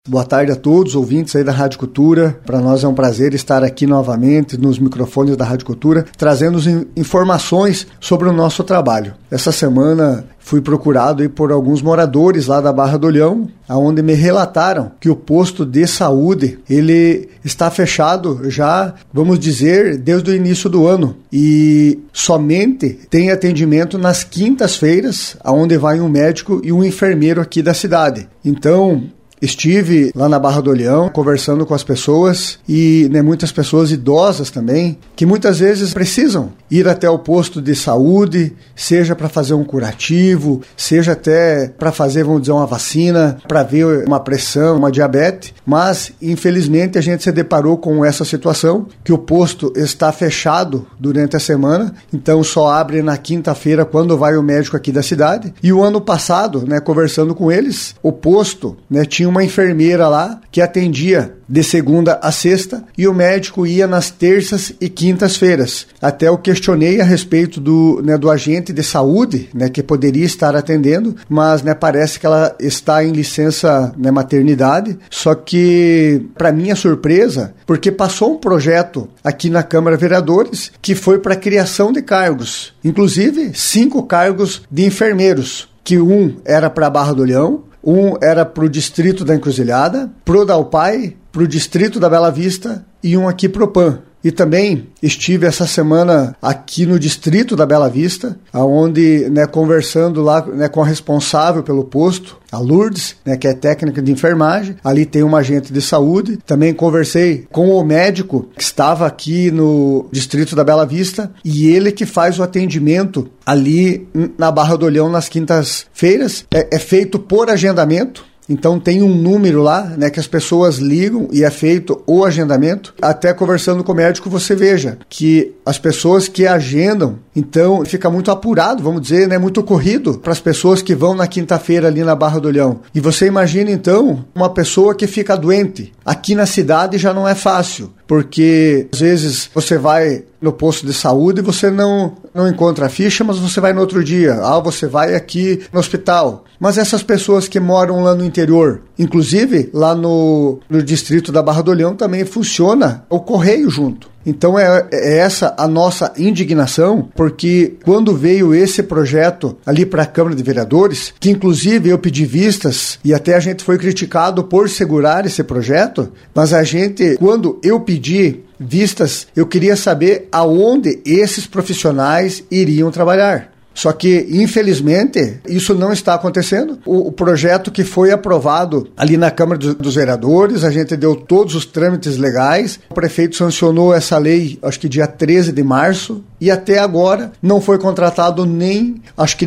Boa tarde a todos, ouvintes aí da Rádio Cultura. Para nós é um prazer estar aqui novamente nos microfones da Rádio Cultura, trazendo informações sobre o nosso trabalho. Essa semana fui procurado aí por alguns moradores lá da Barra do Olhão, onde me relataram que o posto de saúde ele está fechado já, vamos dizer, desde o início do ano. E somente tem atendimento nas quintas-feiras, onde vai um médico e um enfermeiro aqui da cidade. Então, estive lá na Barra do Olhão conversando com as pessoas e muitas pessoas idosas também, que muitas vezes precisam ir até o posto de saúde, seja para fazer um curativo, seja até para fazer, vamos dizer, uma vacina, para ver uma pressão, uma diabetes, mas infelizmente a gente se deparou com essa situação, que o posto está fechado durante a semana, então só abre na quinta-feira quando vai o médico aqui da cidade. E o ano passado, conversando com eles, o posto tinha uma enfermeira lá que atendia de segunda a sexta e o médico ia nas terças e quintas-feiras. Até eu questionei a respeito do agente de saúde, que poderia estar atendendo, mas parece que ela está em licença maternidade, só que para minha surpresa, porque passou um projeto aqui na Câmara Vereadores que foi para a criação de cargos, inclusive 5 cargos de enfermeiros, que um era para a Barra do Olhão, um era para o distrito da Encruzilhada, pro Dalpai, para o distrito da Bela Vista e um aqui pro PAN. E também estive essa semana aqui no distrito da Bela Vista, onde, conversando lá com a responsável pelo posto, a Lourdes, que é técnica de enfermagem. Ali tem uma agente de saúde. Também conversei com o médico que estava aqui no distrito da Bela Vista e ele que faz o atendimento ali na Barra do Olhão nas quintas-feiras. É feito por agendamento. Então tem um número lá, que as pessoas ligam e é feito o agendamento. Até conversando com o médico você veja que as pessoas que agendam, então fica muito apurado, vamos dizer, muito corrido para as pessoas que vão na quinta-feira ali na Barra do Olhão. E você imagina então uma pessoa que fica doente. Aqui na cidade já não é fácil, porque às vezes você vai no posto de saúde e você não encontra a ficha, mas você vai no outro dia. Você vai aqui no hospital. Mas essas pessoas que moram lá no interior, inclusive lá no distrito da Barra do Olhão também funciona o correio junto. Então é essa a nossa indignação, porque quando veio esse projeto ali para a Câmara de Vereadores, que inclusive eu pedi vistas e até a gente foi criticado por segurar esse projeto, mas quando eu pedi vistas, eu queria saber aonde esses profissionais iriam trabalhar. Só que, infelizmente, isso não está acontecendo. O projeto que foi aprovado ali na Câmara dos Vereadores, a gente deu todos os trâmites legais, o prefeito sancionou essa lei, acho que dia 13 de março, e até agora não foi contratado nenhum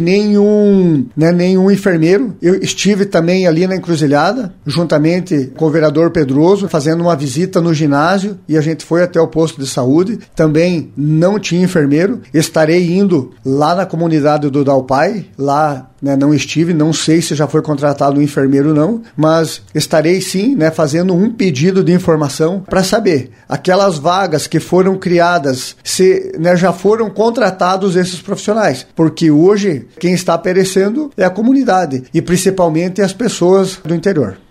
enfermeiro. Eu estive também ali na Encruzilhada, juntamente com o vereador Pedroso, fazendo uma visita no ginásio, e a gente foi até o posto de saúde, também não tinha enfermeiro. Estarei indo lá na comunidade do Dalpai, lá não estive, não sei se já foi contratado um enfermeiro ou não, mas estarei sim fazendo um pedido de informação para saber aquelas vagas que foram criadas, se já foram contratados esses profissionais, porque hoje quem está perecendo é a comunidade e principalmente as pessoas do interior.